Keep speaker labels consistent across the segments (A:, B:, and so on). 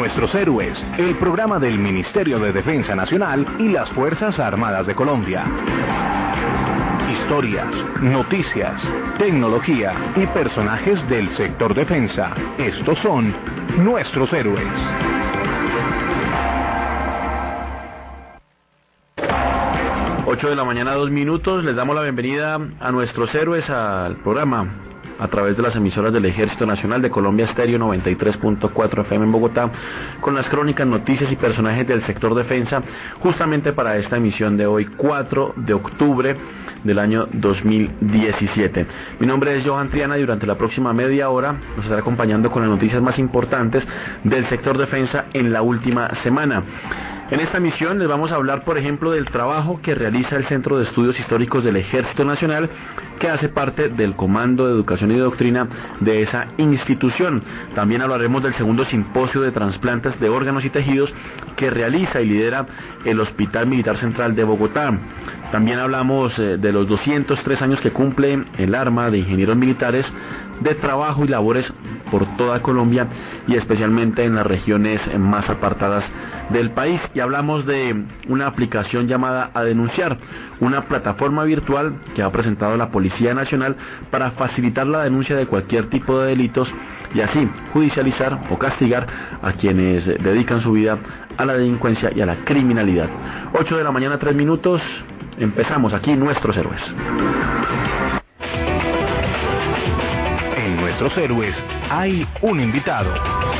A: Nuestros Héroes, el programa del Ministerio de Defensa Nacional y las Fuerzas Armadas de Colombia. Historias, noticias, tecnología y personajes del sector defensa. Estos son Nuestros Héroes.
B: 8 de la mañana, 2 minutos. Les damos la bienvenida a Nuestros Héroes, al programa a través de las emisoras del Ejército Nacional de Colombia Estéreo 93.4 FM en Bogotá, con las crónicas, noticias y personajes del sector defensa, justamente para esta emisión de hoy, 4 de octubre del año 2017. Mi nombre es Johan Triana y durante la próxima media hora nos estará acompañando con las noticias más importantes del sector defensa en la última semana. En esta emisión les vamos a hablar, por ejemplo, del trabajo que realiza el Centro de Estudios Históricos del Ejército Nacional, que hace parte del Comando de Educación y Doctrina de esa institución. También hablaremos del segundo simposio de trasplantes de órganos y tejidos que realiza y lidera el Hospital Militar Central de Bogotá. También hablamos de los 203 años que cumple el Arma de Ingenieros Militares, de trabajo y labores por toda Colombia y especialmente en las regiones más apartadas del país. Y hablamos de una aplicación llamada A Denunciar, una plataforma virtual que ha presentado la Policía Nacional para facilitar la denuncia de cualquier tipo de delitos y así judicializar o castigar a quienes dedican su vida a la delincuencia y a la criminalidad. 8 de la mañana, 3 minutos. Empezamos aquí Nuestros Héroes.
A: En Nuestros Héroes hay un invitado.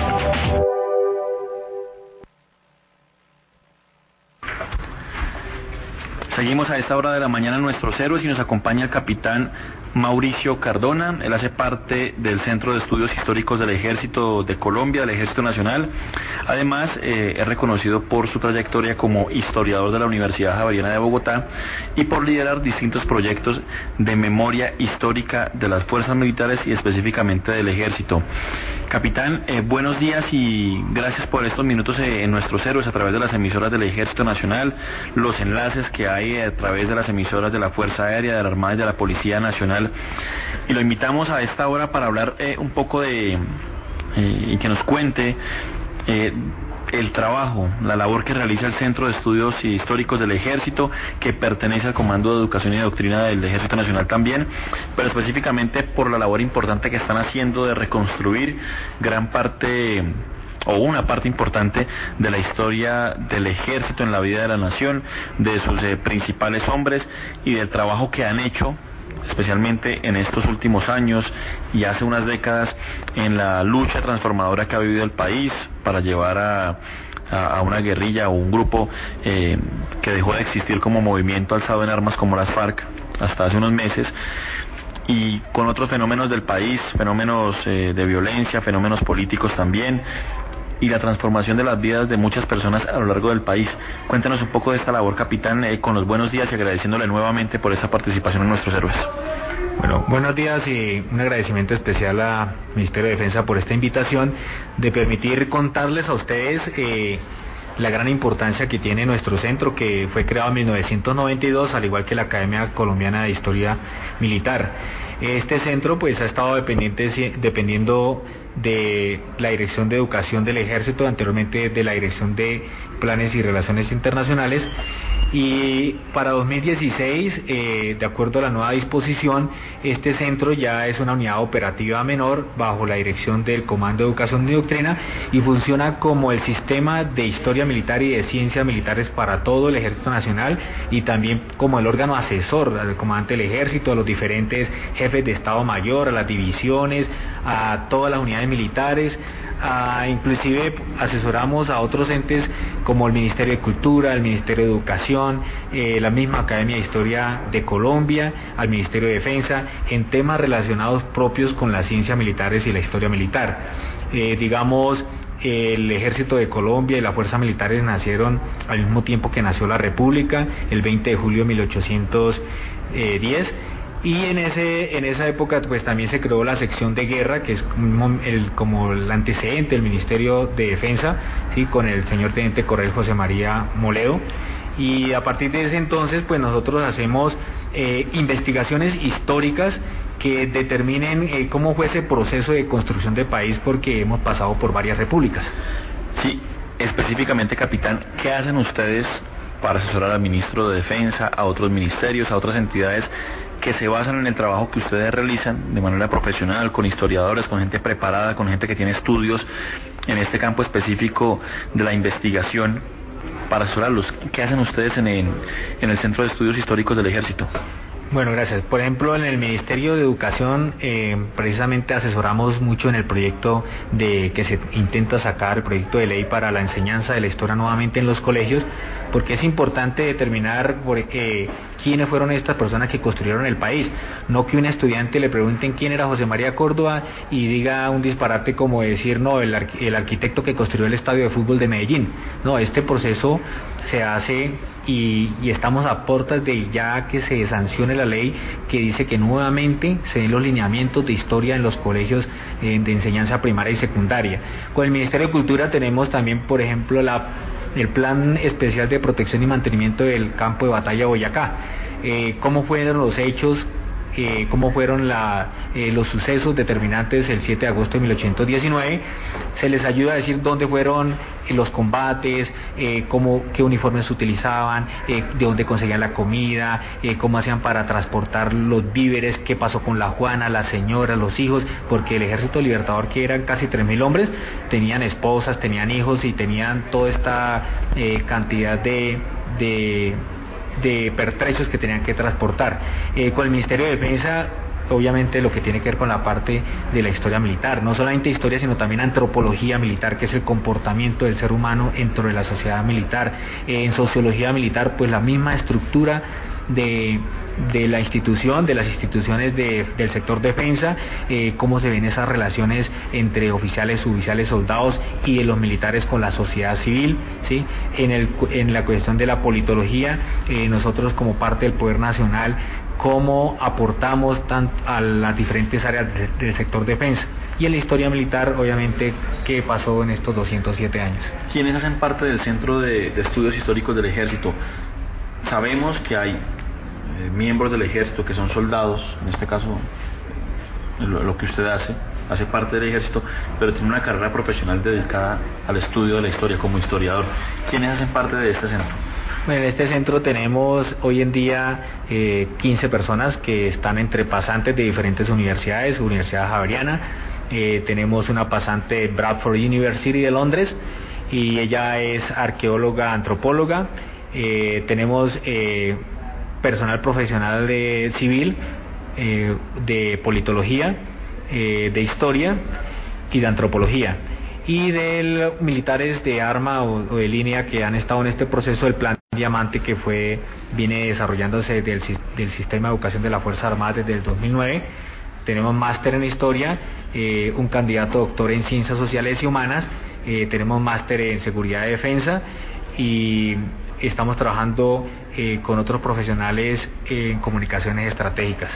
B: Seguimos a esta hora de la mañana Nuestros Héroes y nos acompaña el capitán Mauricio Cardona. Él hace parte del Centro de Estudios Históricos del Ejército de Colombia, del Ejército Nacional. Además, es reconocido por su trayectoria como historiador de la Universidad Javeriana de Bogotá y por liderar distintos proyectos de memoria histórica de las fuerzas militares y específicamente del Ejército. Capitán, buenos días y gracias por estos minutos en Nuestros Héroes a través de las emisoras del Ejército Nacional, los enlaces que hay a través de las emisoras de la Fuerza Aérea, de la Armada y de la Policía Nacional. Y lo invitamos a esta hora para hablar un poco de y que nos cuente el trabajo, la labor que realiza el Centro de Estudios Históricos del Ejército, que pertenece al Comando de Educación y Doctrina del Ejército Nacional también, pero específicamente por la labor importante que están haciendo de reconstruir gran parte o una parte importante de la historia del ejército en la vida de la nación, de sus principales hombres y del trabajo que han hecho especialmente en estos últimos años y hace unas décadas en la lucha transformadora que ha vivido el país para llevar a una guerrilla o un grupo que dejó de existir como movimiento alzado en armas como las FARC hasta hace unos meses, y con otros fenómenos del país, fenómenos de violencia, fenómenos políticos también, y la transformación de las vidas de muchas personas a lo largo del país. Cuéntanos un poco de esta labor, capitán, con los buenos días y agradeciéndole nuevamente por esta participación en Nuestros Héroes.
C: Bueno, buenos días y un agradecimiento especial al Ministerio de Defensa por esta invitación de permitir contarles a ustedes la gran importancia que tiene nuestro centro, que fue creado en 1992, al igual que la Academia Colombiana de Historia Militar. Este centro pues ha estado dependiendo de la Dirección de Educación del Ejército, anteriormente de la Dirección de Planes y Relaciones Internacionales, y para 2016, de acuerdo a la nueva disposición, este centro ya es una unidad operativa menor bajo la dirección del Comando de Educación y Doctrina y funciona como el sistema de historia militar y de ciencias militares para todo el Ejército Nacional y también como el órgano asesor al comandante del Ejército, a los diferentes jefes de Estado Mayor, a las divisiones, a todas las unidades militares. Inclusive asesoramos a otros entes como el Ministerio de Cultura, el Ministerio de Educación, la misma Academia de Historia de Colombia, al Ministerio de Defensa, en temas relacionados propios con las ciencias militares y la historia militar. El Ejército de Colombia y las fuerzas militares nacieron al mismo tiempo que nació la República, el 20 de julio de 1810. Y en esa época pues también se creó la sección de guerra, que es como el antecedente del Ministerio de Defensa, ¿sí? Con el señor Teniente Coronel José María Moledo. Y a partir de ese entonces pues nosotros hacemos investigaciones históricas que determinen cómo fue ese proceso de construcción de país, porque hemos pasado por varias repúblicas.
B: Sí, específicamente, capitán, ¿qué hacen ustedes para asesorar al ministro de Defensa, a otros ministerios, a otras entidades que se basan en el trabajo que ustedes realizan de manera profesional, con historiadores, con gente preparada, con gente que tiene estudios en este campo específico de la investigación, para asesorarlos? ¿Qué hacen ustedes en el Centro de Estudios Históricos del Ejército?
C: Bueno, gracias. Por ejemplo, en el Ministerio de Educación precisamente asesoramos mucho en el proyecto que se intenta sacar, el proyecto de ley para la enseñanza de la historia nuevamente en los colegios, porque es importante determinar quiénes fueron estas personas que construyeron el país. No que un estudiante le pregunten quién era José María Córdoba y diga un disparate como decir, no, el arquitecto que construyó el estadio de fútbol de Medellín. No, este proceso se hace y estamos a puertas de ya que se sancione la ley que dice que nuevamente se den los lineamientos de historia en los colegios de enseñanza primaria y secundaria. Con el Ministerio de Cultura tenemos también, por ejemplo, el Plan Especial de Protección y Mantenimiento del Campo de Batalla de Boyacá. Cómo fueron los hechos, cómo fueron los sucesos determinantes el 7 de agosto de 1819, se les ayuda a decir dónde fueron los combates, qué uniformes se utilizaban, de dónde conseguían la comida, cómo hacían para transportar los víveres, qué pasó con la Juana, la señora, los hijos, porque el Ejército Libertador, que eran casi 3.000 hombres, tenían esposas, tenían hijos y tenían toda esta cantidad de pertrechos que tenían que transportar. Con el Ministerio de Defensa, obviamente lo que tiene que ver con la parte de la historia militar, no solamente historia, sino también antropología militar, que es el comportamiento del ser humano dentro de la sociedad militar. En sociología militar, pues la misma estructura de la institución, de las instituciones del sector defensa, cómo se ven esas relaciones entre oficiales, suboficiales, soldados y de los militares con la sociedad civil, ¿sí? En la cuestión de la politología, nosotros como parte del Poder Nacional, cómo aportamos a las diferentes áreas del sector defensa. Y en la historia militar, obviamente, qué pasó en estos 207 años.
B: ¿Quiénes hacen parte del Centro de Estudios Históricos del Ejército? Sabemos que hay miembros del ejército que son soldados, en este caso lo que usted hace parte del ejército, pero tiene una carrera profesional dedicada al estudio de la historia como historiador. ¿Quiénes hacen parte de este centro?
C: Bueno, en este centro tenemos hoy en día 15 personas que están entre pasantes de diferentes universidades, Universidad Javeriana, tenemos una pasante de Bradford University de Londres y ella es arqueóloga, antropóloga, tenemos personal profesional civil, de politología, de historia y de antropología, y de militares de arma o de línea que han estado en este proceso del Plan Diamante, que viene desarrollándose del Sistema de Educación de la Fuerza Armada desde el 2009. Tenemos máster en historia, un candidato doctor en ciencias sociales y humanas, tenemos máster en seguridad y defensa y estamos trabajando con otros profesionales en comunicaciones estratégicas.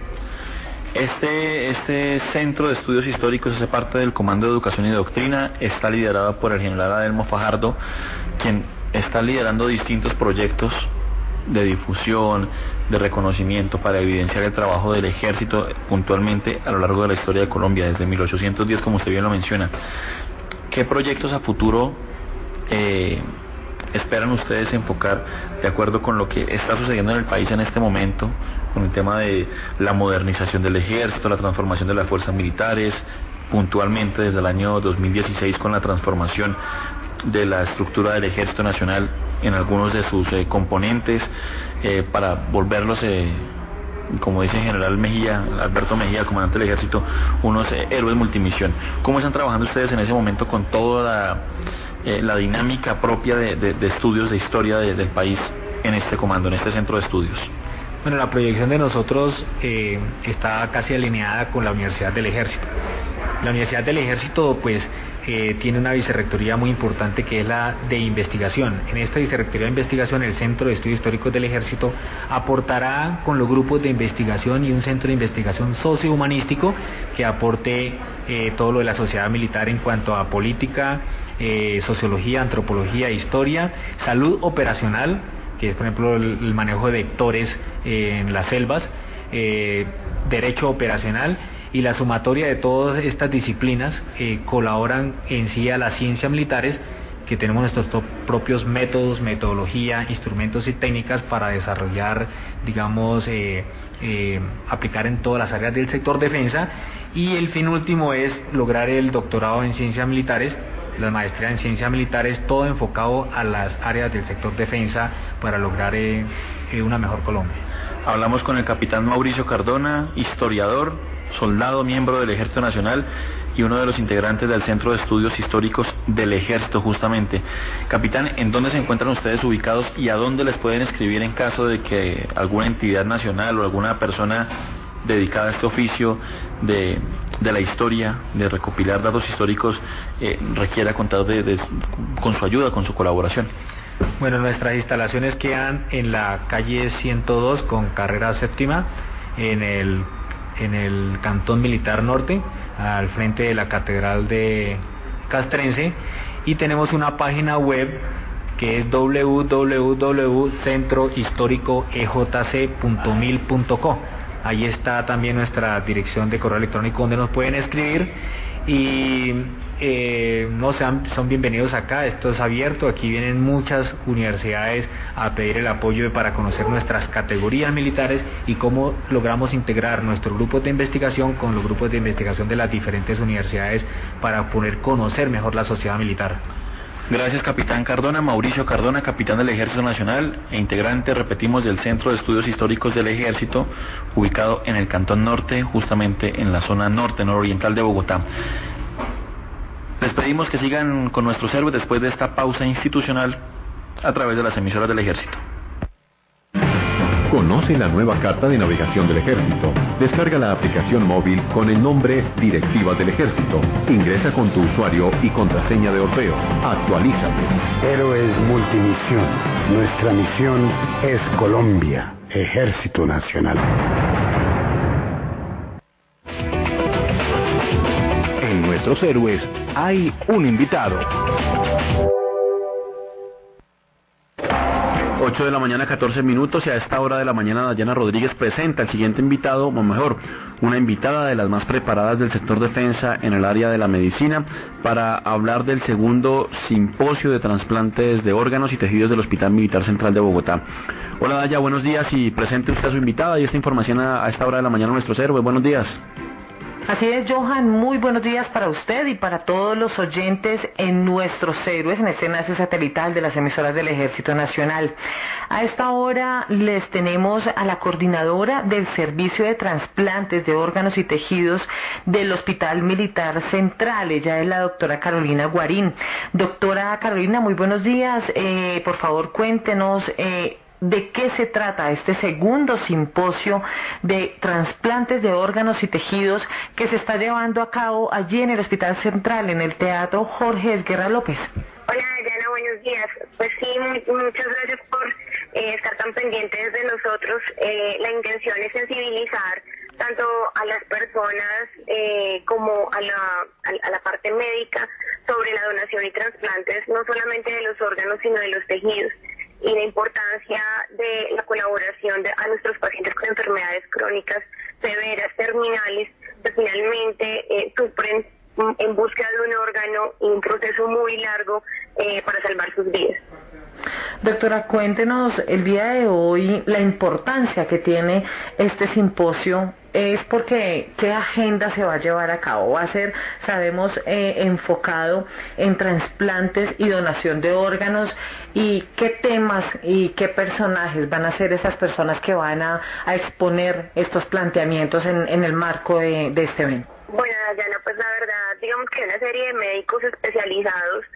B: Este Centro de Estudios Históricos hace parte del Comando de Educación y Doctrina, está liderado por el general Adelmo Fajardo, quien está liderando distintos proyectos de difusión, de reconocimiento para evidenciar el trabajo del ejército puntualmente a lo largo de la historia de Colombia, desde 1810, como usted bien lo menciona. ¿Qué proyectos a futuro esperan ustedes enfocar de acuerdo con lo que está sucediendo en el país en este momento, con el tema de la modernización del ejército, la transformación de las fuerzas militares, puntualmente desde el año 2016 con la transformación de la estructura del Ejército Nacional en algunos de sus componentes, para volverlos, como dice el general Mejía, Alberto Mejía, comandante del ejército, unos héroes multimisión? ¿Cómo están trabajando ustedes en ese momento con toda la dinámica propia de estudios de historia del país en este comando, en este centro de estudios?
C: Bueno, la proyección de nosotros está casi alineada con la Universidad del Ejército. La Universidad del Ejército, pues, tiene una vicerrectoría muy importante que es la de investigación. En esta vicerrectoría de investigación, el Centro de Estudios Históricos del Ejército aportará con los grupos de investigación y un centro de investigación sociohumanístico que aporte todo lo de la sociedad militar en cuanto a política, sociología, antropología, historia, salud operacional, que es por ejemplo el manejo de vectores en las selvas, derecho operacional y la sumatoria de todas estas disciplinas colaboran en sí a las ciencias militares, que tenemos nuestros propios métodos, metodología, instrumentos y técnicas para desarrollar, digamos, aplicar en todas las áreas del sector defensa, y el fin último es lograr el doctorado en ciencias militares, la maestría en ciencias militares, todo enfocado a las áreas del sector defensa para lograr una mejor Colombia.
B: Hablamos con el capitán Mauricio Cardona, historiador, soldado, miembro del Ejército Nacional y uno de los integrantes del Centro de Estudios Históricos del Ejército, justamente. Capitán, ¿en dónde se encuentran ustedes ubicados y a dónde les pueden escribir en caso de que alguna entidad nacional o alguna persona dedicada a este oficio de la historia, de recopilar datos históricos, requiera contar con su ayuda, con su colaboración?
C: Bueno, nuestras instalaciones quedan en la calle 102 con carrera séptima, en el Cantón Militar Norte, al frente de la Catedral de Castrense, y tenemos una página web que es www.centrohistóricoejc.mil.co. Ahí está también nuestra dirección de correo electrónico donde nos pueden escribir, y son bienvenidos acá. Esto es abierto, aquí vienen muchas universidades a pedir el apoyo para conocer nuestras categorías militares y cómo logramos integrar nuestros grupos de investigación con los grupos de investigación de las diferentes universidades para poder conocer mejor la sociedad militar.
B: Gracias, capitán Cardona. Mauricio Cardona, capitán del Ejército Nacional e integrante, repetimos, del Centro de Estudios Históricos del Ejército, ubicado en el Cantón Norte, justamente en la zona nororiental de Bogotá. Les pedimos que sigan con nuestros héroes después de esta pausa institucional a través de las emisoras del Ejército.
A: Conoce la nueva carta de navegación del Ejército. Descarga la aplicación móvil con el nombre Directivas del Ejército. Ingresa con tu usuario y contraseña de Orfeo. Actualízate.
D: Héroes Multimisión. Nuestra misión es Colombia. Ejército Nacional.
A: En Nuestros Héroes hay un invitado.
B: 8 de la mañana, 14 minutos, y a esta hora de la mañana Dayana Rodríguez presenta el siguiente invitado, o mejor, una invitada de las más preparadas del sector defensa en el área de la medicina, para hablar del segundo simposio de trasplantes de órganos y tejidos del Hospital Militar Central de Bogotá. Hola Daya, buenos días, y presente usted a su invitada y esta información a esta hora de la mañana Nuestros Héroes. Buenos días.
E: Así es, Johan, muy buenos días para usted y para todos los oyentes en Nuestros Héroes, en este enlace satelital de las emisoras del Ejército Nacional. A esta hora les tenemos a la coordinadora del Servicio de Trasplantes de Órganos y Tejidos del Hospital Militar Central. Ella es la doctora Carolina Guarín. Doctora Carolina, muy buenos días. Por favor, cuéntenos ¿de qué se trata este segundo simposio de trasplantes de órganos y tejidos que se está llevando a cabo allí en el Hospital Central, en el Teatro Jorge Esguerra López?
F: Hola Dayana, buenos días. Pues sí, muchas gracias por estar tan pendientes de nosotros. La intención es sensibilizar tanto a las personas como a la parte médica sobre la donación y trasplantes, no solamente de los órganos, sino de los tejidos, y la importancia de la colaboración a nuestros pacientes con enfermedades crónicas severas, terminales, que finalmente sufren en búsqueda de un órgano y un proceso muy largo para salvar sus vidas.
E: Doctora, cuéntenos el día de hoy la importancia que tiene este simposio. Es porque, ¿qué agenda se va a llevar a cabo? Va a ser, sabemos, enfocado en trasplantes y donación de órganos, y qué temas y qué personajes van a ser esas personas que van a exponer estos planteamientos en el marco de este evento.
F: Bueno, Dayana, pues la verdad, digamos que una serie de médicos especializados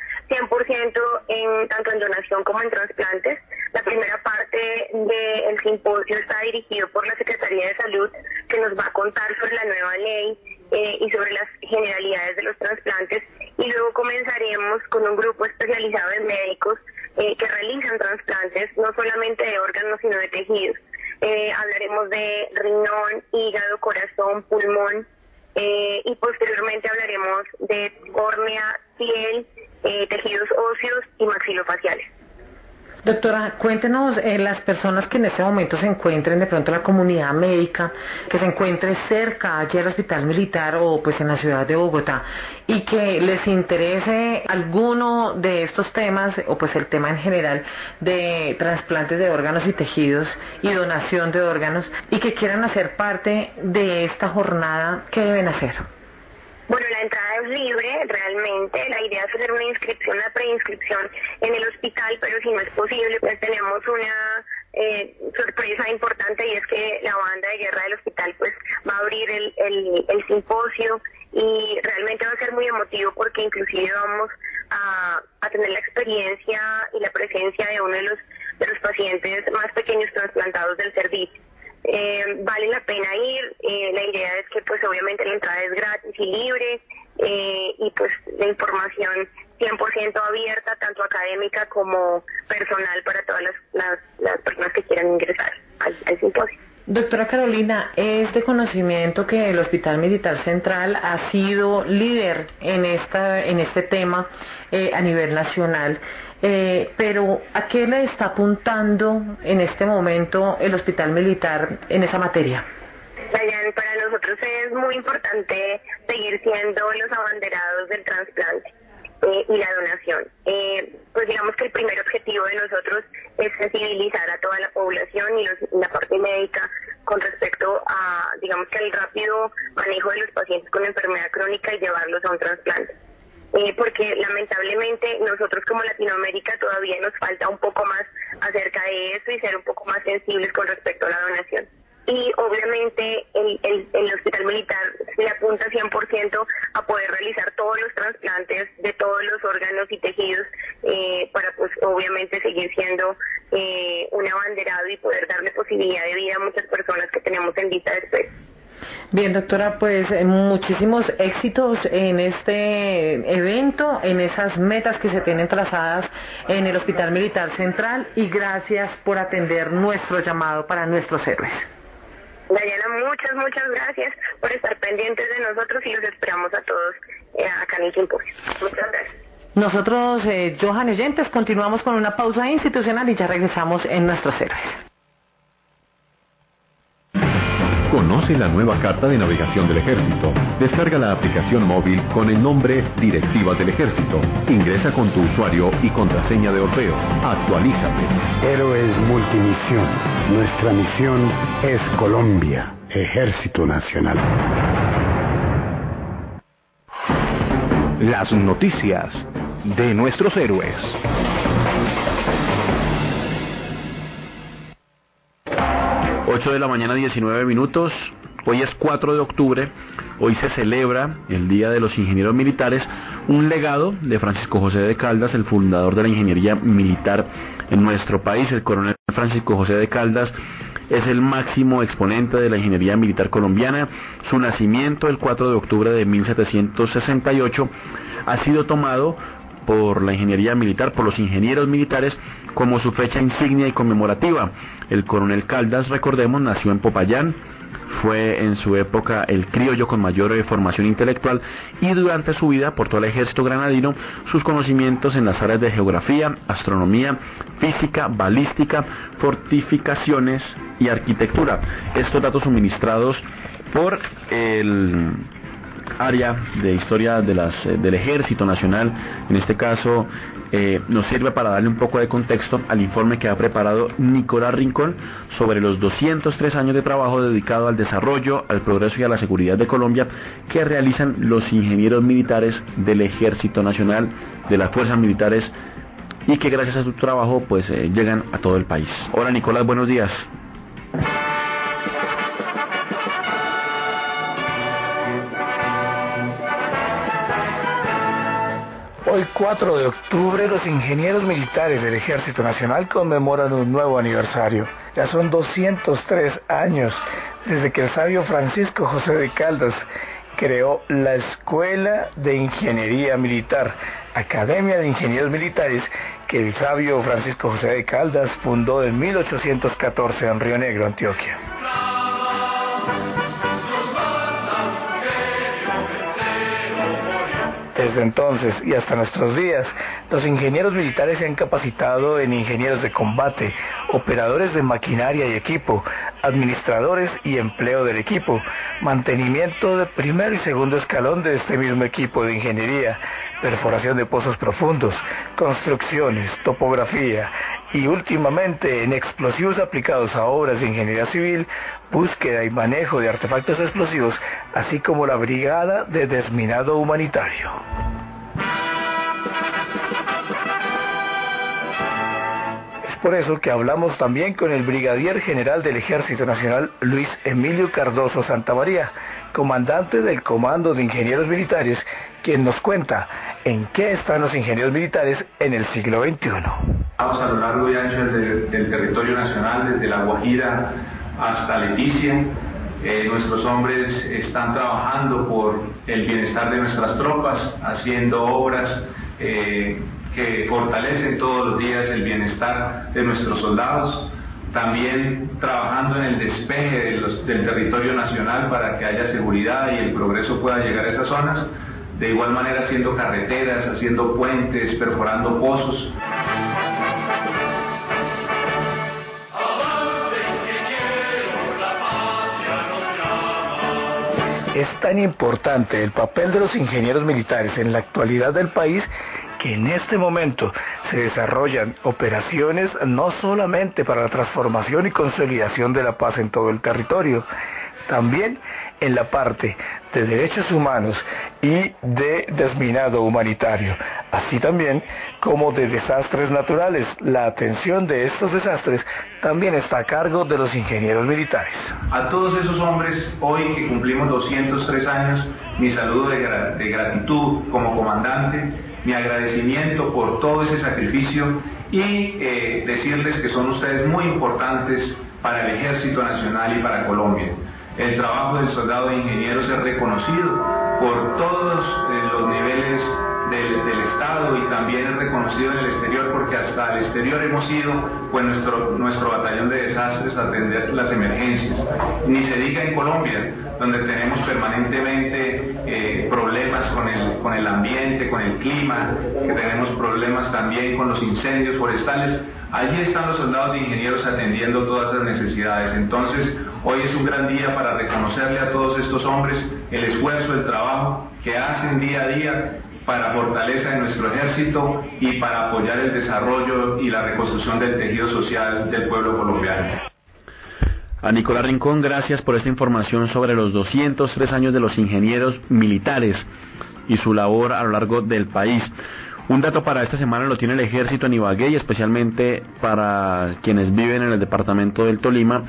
F: 100% tanto en donación como en trasplantes. La primera parte del simposio está dirigido por la Secretaría de Salud, que nos va a contar sobre la nueva ley y sobre las generalidades de los trasplantes, y luego comenzaremos con un grupo especializado de médicos que realizan trasplantes no solamente de órganos sino de tejidos. Hablaremos de riñón, hígado, corazón, pulmón, y posteriormente hablaremos de córnea, piel, tejidos óseos y maxilofaciales.
E: Doctora, cuéntenos, las personas que en este momento se encuentren de pronto en la comunidad médica, que se encuentre cerca aquí al Hospital Militar o pues en la ciudad de Bogotá y que les interese alguno de estos temas o pues el tema en general de trasplantes de órganos y tejidos y donación de órganos y que quieran hacer parte de esta jornada, ¿qué deben hacer?
F: Bueno, la entrada es libre, realmente. La idea es hacer una inscripción, una preinscripción en el hospital, pero si no es posible, pues tenemos una sorpresa importante y es que la banda de guerra del hospital pues va a abrir el simposio y realmente va a ser muy emotivo porque inclusive vamos a tener la experiencia y la presencia de uno de los pacientes más pequeños trasplantados del servicio. Vale la pena ir, la idea es que pues obviamente la entrada es gratis y libre y pues la información 100% abierta, tanto académica como personal para todas las personas que quieran ingresar al simposio.
E: Doctora Carolina, es de conocimiento que el Hospital Militar Central ha sido líder en este tema a nivel nacional, pero ¿a qué le está apuntando en este momento el Hospital Militar en esa materia?
F: Dayan, para nosotros es muy importante seguir siendo los abanderados del trasplante y la donación. Pues digamos que el primer objetivo de nosotros es sensibilizar a toda la población y la parte médica con respecto a, digamos que al rápido manejo de los pacientes con enfermedad crónica y llevarlos a un trasplante. Porque lamentablemente nosotros como Latinoamérica todavía nos falta un poco más acerca de eso y ser un poco más sensibles con respecto a la donación. Y obviamente el Hospital Militar le apunta 100% a poder realizar todos los trasplantes de todos los órganos y tejidos para pues obviamente seguir siendo un abanderado y poder darle posibilidad de vida a muchas personas que tenemos en lista de espera.
E: Bien, doctora, pues muchísimos éxitos en este evento, en esas metas que se tienen trazadas en el Hospital Militar Central y gracias por atender nuestro llamado para nuestros héroes.
F: Dayana, muchas gracias por estar pendientes de nosotros y los esperamos a todos acá en el simposio. Muchas gracias.
E: Nosotros, Johan oyentes, continuamos con una pausa institucional y ya regresamos en nuestros héroes.
A: Conoce la nueva carta de navegación del Ejército. Descarga la aplicación móvil con el nombre Directivas del Ejército. Ingresa con tu usuario y contraseña de Orfeo. Actualízate.
D: Héroes Multimisión. Nuestra misión es Colombia, Ejército Nacional.
A: Las noticias de nuestros héroes.
B: 8 de la mañana, 19 minutos. Hoy es 4 de octubre. Hoy se celebra el Día de los Ingenieros Militares, un legado de Francisco José de Caldas, el fundador de la ingeniería militar en nuestro país. El coronel Francisco José de Caldas es el máximo exponente de la ingeniería militar colombiana. Su nacimiento, el 4 de octubre de 1768, ha sido tomado por la ingeniería militar, por los ingenieros militares, como su fecha insignia y conmemorativa. El coronel Caldas, recordemos, nació en Popayán, fue en su época el criollo con mayor formación intelectual y durante su vida por todo el ejército granadino, sus conocimientos en las áreas de geografía, astronomía, física, balística, fortificaciones y arquitectura. Estos datos suministrados por el área de historia del Ejército Nacional, en este caso, nos sirve para darle un poco de contexto al informe que ha preparado Nicolás Rincón sobre los 203 años de trabajo dedicado al desarrollo, al progreso y a la seguridad de Colombia que realizan los ingenieros militares del Ejército Nacional, de las fuerzas militares, y que gracias a su trabajo pues llegan a todo el país. Hola Nicolás, buenos días.
G: Hoy 4 de octubre los ingenieros militares del Ejército Nacional conmemoran un nuevo aniversario. Ya son 203 años desde que el sabio Francisco José de Caldas creó la Escuela de Ingeniería Militar, Academia de Ingenieros Militares, que el sabio Francisco José de Caldas fundó en 1814 en Río Negro, Antioquia. Desde entonces y hasta nuestros días, los ingenieros militares se han capacitado en ingenieros de combate, operadores de maquinaria y equipo, administradores y empleo del equipo, mantenimiento de primer y segundo escalón de este mismo equipo de ingeniería, perforación de pozos profundos, construcciones, topografía y últimamente en explosivos aplicados a obras de ingeniería civil, búsqueda y manejo de artefactos explosivos, así como la Brigada de Desminado Humanitario. Es por eso que hablamos también con el Brigadier General del Ejército Nacional, Luis Emilio Cardoso Santamaría, comandante del Comando de Ingenieros Militares, quien nos cuenta en qué están los ingenieros militares en el siglo XXI.
H: A lo largo y ancho del territorio nacional, desde La Guajira hasta Leticia, nuestros hombres están trabajando por el bienestar de nuestras tropas, haciendo obras que fortalecen todos los días el bienestar de nuestros soldados, también trabajando en el despeje del territorio nacional para que haya seguridad y el progreso pueda llegar a esas zonas, de igual manera haciendo carreteras, haciendo puentes, perforando pozos.
G: Es tan importante el papel de los ingenieros militares en la actualidad del país que en este momento se desarrollan operaciones no solamente para la transformación y consolidación de la paz en todo el territorio, también en la parte de derechos humanos y de desminado humanitario, así también como de desastres naturales. La atención de estos desastres también está a cargo de los ingenieros militares.
H: A todos esos hombres, hoy que cumplimos 203 años, mi saludo de gratitud como comandante, mi agradecimiento por todo ese sacrificio y decirles que son ustedes muy importantes para el Ejército Nacional y para Colombia. El trabajo del soldado de ingenieros es reconocido por todos los niveles del Estado y también es reconocido en el exterior, porque hasta el exterior hemos ido pues nuestro batallón de desastres a atender las emergencias. Ni se diga en Colombia, donde tenemos permanentemente problemas con el ambiente, con el clima, que tenemos problemas también con los incendios forestales. Allí están los soldados de ingenieros atendiendo todas las necesidades. Entonces, hoy es un gran día para reconocerle a todos estos hombres el esfuerzo, el trabajo que hacen día a día para fortaleza de nuestro ejército y para apoyar el desarrollo y la reconstrucción del tejido social del pueblo colombiano.
B: A Nicolás Rincón, gracias por esta información sobre los 203 años de los ingenieros militares y su labor a lo largo del país. Un dato para esta semana lo tiene el ejército en Ibagué y especialmente para quienes viven en el departamento del Tolima,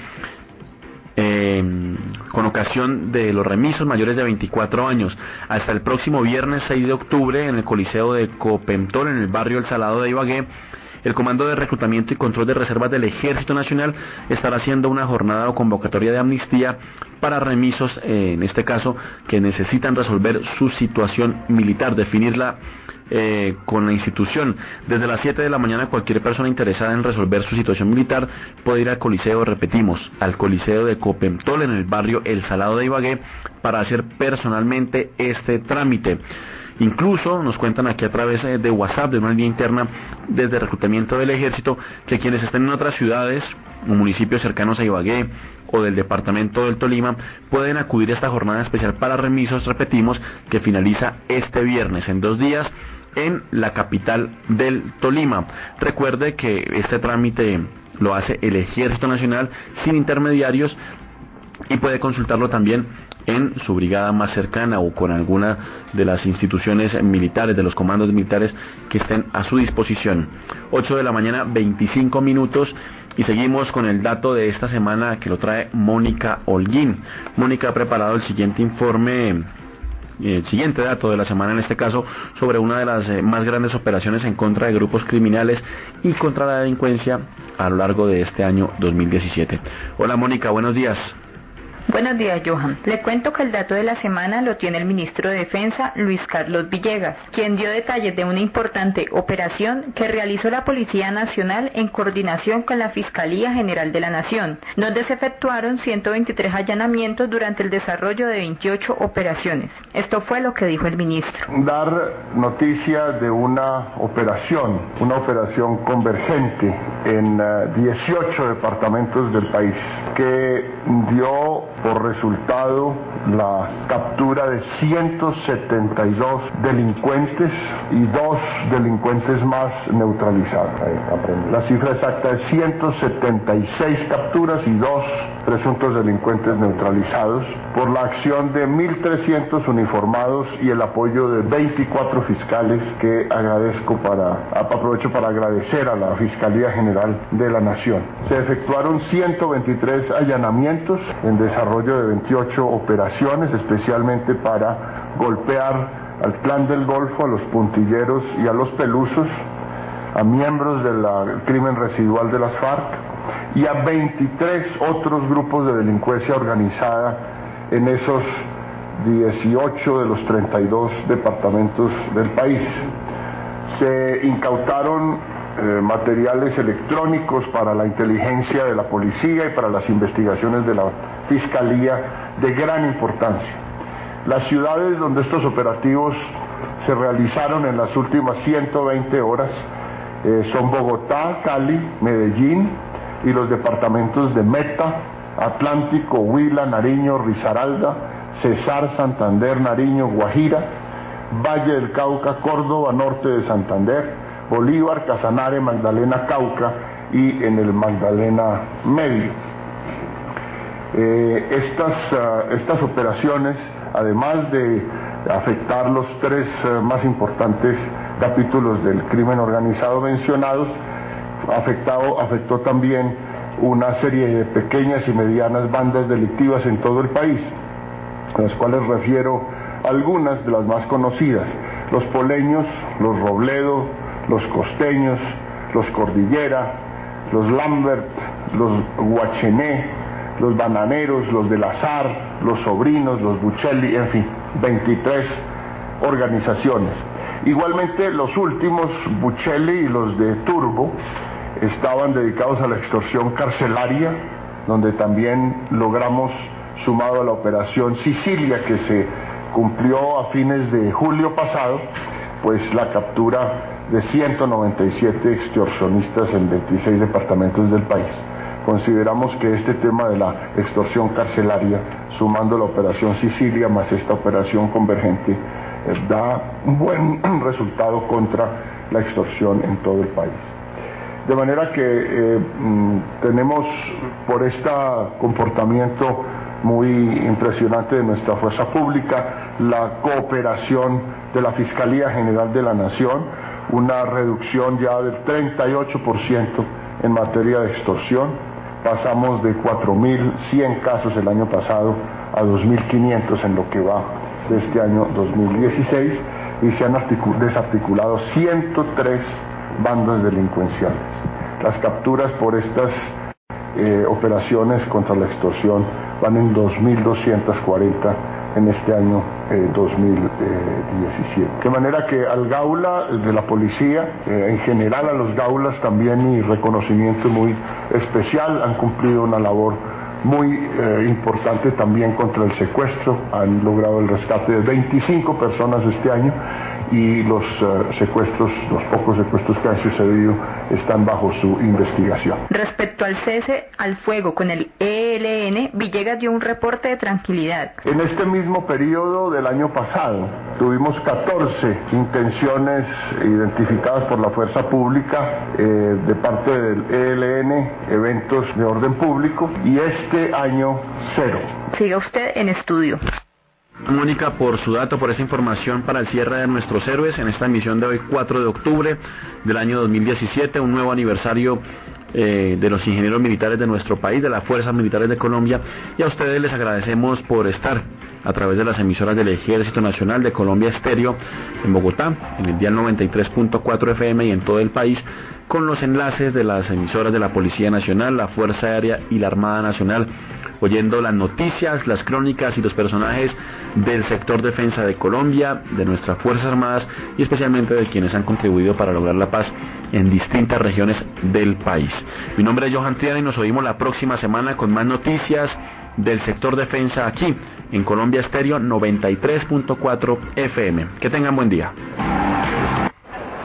B: con ocasión de los remisos mayores de 24 años. Hasta el próximo viernes 6 de octubre en el Coliseo de Copemtol, en el barrio El Salado de Ibagué, el Comando de Reclutamiento y Control de Reservas del Ejército Nacional estará haciendo una jornada o convocatoria de amnistía para remisos, en este caso, que necesitan resolver su situación militar, definirla con la institución. Desde las 7 de la mañana cualquier persona interesada en resolver su situación militar puede ir al Coliseo, repetimos, al Coliseo de Copemtol en el barrio El Salado de Ibagué para hacer personalmente este trámite. Incluso nos cuentan aquí a través de WhatsApp, de una línea interna desde Reclutamiento del Ejército, que quienes estén en otras ciudades o municipios cercanos a Ibagué o del departamento del Tolima pueden acudir a esta jornada especial para remisos, repetimos, que finaliza este viernes, en 2 días, en la capital del Tolima. Recuerde que este trámite lo hace el Ejército Nacional sin intermediarios y puede consultarlo también en su brigada más cercana o con alguna de las instituciones militares, de los comandos militares que estén a su disposición. 8 de la mañana, 25 minutos, y seguimos con el dato de esta semana que lo trae Mónica Holguín. Mónica ha preparado el siguiente informe, el siguiente dato de la semana, en este caso, sobre una de las más grandes operaciones en contra de grupos criminales y contra la delincuencia a lo largo de este año 2017. Hola Mónica, buenos días.
I: Buenos días, Johan. Le cuento que el dato de la semana lo tiene el ministro de Defensa, Luis Carlos Villegas, quien dio detalles de una importante operación que realizó la Policía Nacional en coordinación con la Fiscalía General de la Nación, donde se efectuaron 123 allanamientos durante el desarrollo de 28 operaciones. Esto fue lo que dijo el ministro.
J: Dar noticia de una operación convergente en 18 departamentos del país, que dio por resultado la captura de 172 delincuentes y 2 delincuentes más neutralizados. La cifra exacta es 176 capturas y 2 presuntos delincuentes neutralizados por la acción de 1.300 uniformados y el apoyo de 24 fiscales, que aprovecho para agradecer a la Fiscalía General de la Nación. Se efectuaron 123 allanamientos en desarrollo de 28 operaciones, especialmente para golpear al Clan del Golfo, a los puntilleros y a los pelusos, a miembros del crimen residual de las FARC y a 23 otros grupos de delincuencia organizada en esos 18 de los 32 departamentos del país. Se incautaron materiales electrónicos para la inteligencia de la policía y para las investigaciones de la Fiscalía de gran importancia. Las ciudades donde estos operativos se realizaron en las últimas 120 horas son Bogotá, Cali, Medellín y los departamentos de Meta, Atlántico, Huila, Nariño, Risaralda, Cesar, Santander, Nariño, Guajira, Valle del Cauca, Córdoba, norte de Santander, Bolívar, Casanare, Magdalena, Cauca y en el Magdalena Medio. Estas operaciones, además de afectar los 3 más importantes capítulos del crimen organizado mencionados, afectó también una serie de pequeñas y medianas bandas delictivas en todo el país, a las cuales refiero algunas de las más conocidas: los Poleños, los Robledo, los Costeños, los Cordillera, los Lambert, los Guachené, los Bananeros, los del Azar, los Sobrinos, los Buccelli, en fin, 23 organizaciones. Igualmente, los últimos, Buccelli y los de Turbo, estaban dedicados a la extorsión carcelaria, donde también logramos, sumado a la operación Sicilia, que se cumplió a fines de julio pasado, pues la captura de 197 extorsionistas en 26 departamentos del país. Consideramos que este tema de la extorsión carcelaria, sumando la operación Sicilia más esta operación convergente, da un buen resultado contra la extorsión en todo el país. De manera que tenemos, por este comportamiento muy impresionante de nuestra fuerza pública, la cooperación de la Fiscalía General de la Nación, una reducción ya del 38% en materia de extorsión. Pasamos de 4.100 casos el año pasado a 2.500 en lo que va de este año 2016, y se han desarticulado 103 bandas delincuenciales. Las capturas por estas operaciones contra la extorsión van en 2.240 en este año 2017. De manera que al Gaula de la policía, en general a los Gaulas también mi reconocimiento muy especial, han cumplido una labor muy importante también contra el secuestro, han logrado el rescate de 25 personas este año, y los pocos secuestros que han sucedido están bajo su investigación.
I: Respecto al cese al fuego con el ELN, Villegas dio un reporte de tranquilidad.
J: En este mismo periodo del año pasado tuvimos 14 intenciones identificadas por la fuerza pública de parte del ELN, eventos de orden público, y este año 0.
I: Siga usted en estudio.
B: Mónica, por su dato, por esta información para el cierre de nuestros héroes en esta emisión de hoy, 4 de octubre del año 2017, un nuevo aniversario de los ingenieros militares de nuestro país, de las fuerzas militares de Colombia, y a ustedes les agradecemos por estar a través de las emisoras del Ejército Nacional, de Colombia Estéreo en Bogotá, en el dial 93.4 FM y en todo el país, con los enlaces de las emisoras de la Policía Nacional, la Fuerza Aérea y la Armada Nacional, oyendo las noticias, las crónicas y los personajes del sector defensa de Colombia, de nuestras Fuerzas Armadas y especialmente de quienes han contribuido para lograr la paz en distintas regiones del país. Mi nombre es Johan Triana y nos oímos la próxima semana con más noticias del sector defensa aquí en Colombia Estéreo 93.4 FM. Que tengan buen día.